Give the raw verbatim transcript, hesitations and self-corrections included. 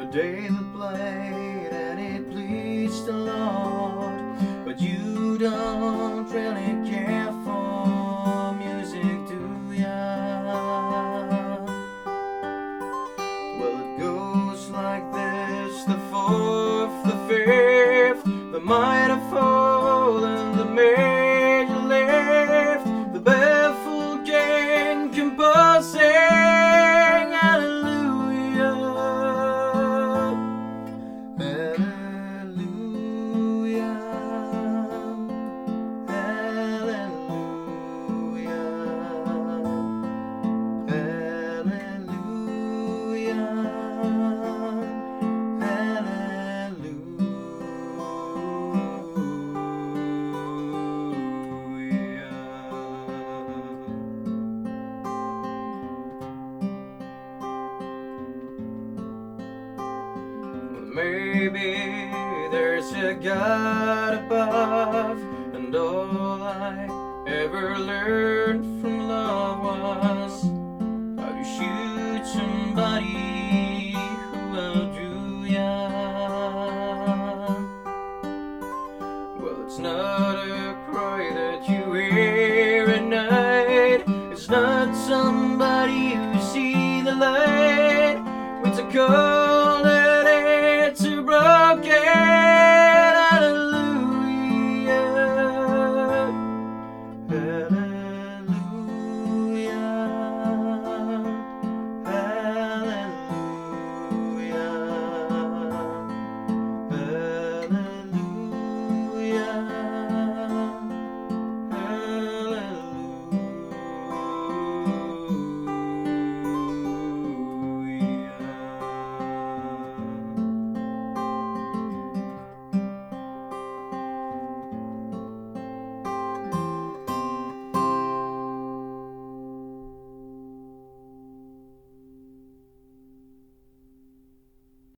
day that played and it pleased the Lord, but you don't really care for music, do ya? Well, it goes like this: the fourth, the fifth, the minor fall and the major lift, the baffled king composing hallelujah, hallelujah, hallelujah, maybe there's a God above, and all I ever learned from love was how to shoot somebody who outdrew ya. Well, it's not a cry that you hear at night, it's not somebody who sees the light, it's a call